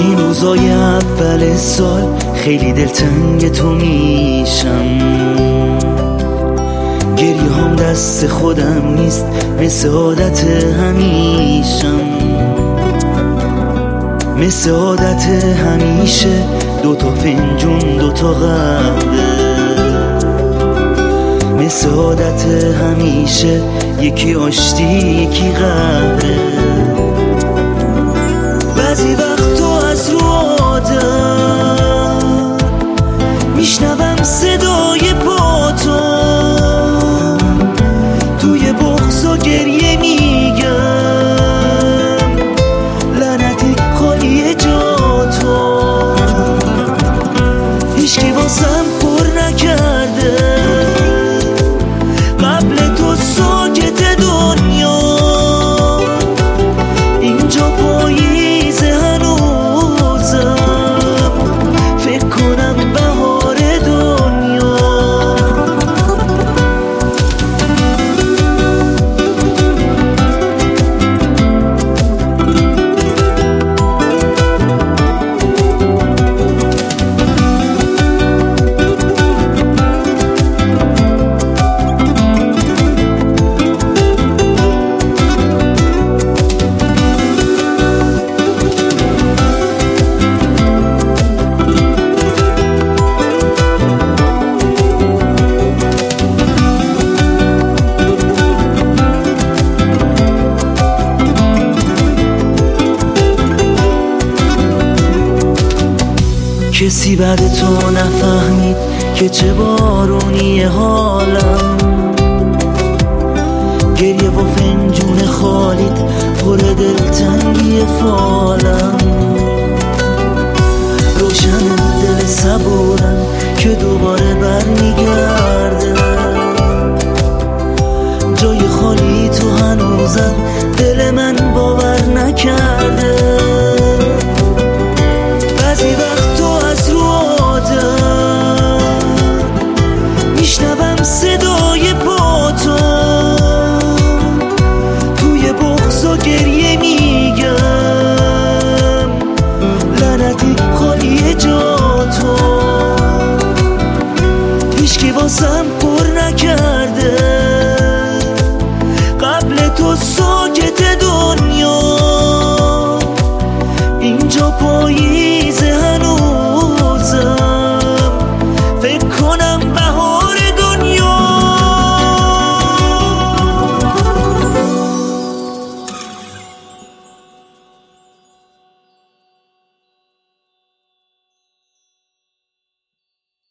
این روزای اول سال خیلی دلتنگ تو میشم، گریه هم دست خودم نیست مثل عادت همیشم، مثل عادت همیشه دوتا فنجون دوتا قهوه، مثل عادت همیشه یکی آشتی یکی قهوه. بعضی وقتا از رو آدم میشنوم صدای پاتو، توی بغض و گریه میگم لعنتی خالی جاتو، هیچکی واسم پر نکرده قبل تو ساکت دنیا، اینجا پاییز هنوزم فکر کنم بهار دنیا. کسی بعد تو نفهمید که چه بارونی حالم، گریه و فنجون خالیت پر دلتنگی فالم، روشن دل صبورم که دوباره برمیگرده، جای خالی تو هنوزم دل من باور نکرده. بعضی وقتا از رو آدم میشنوم صدای پاتو، توی بغض و گریه میگم لعنتی خالی جاتو، هیچکی واسم پر نکرده قبل تو ساکت دنیا، اینجا پاییز هنوز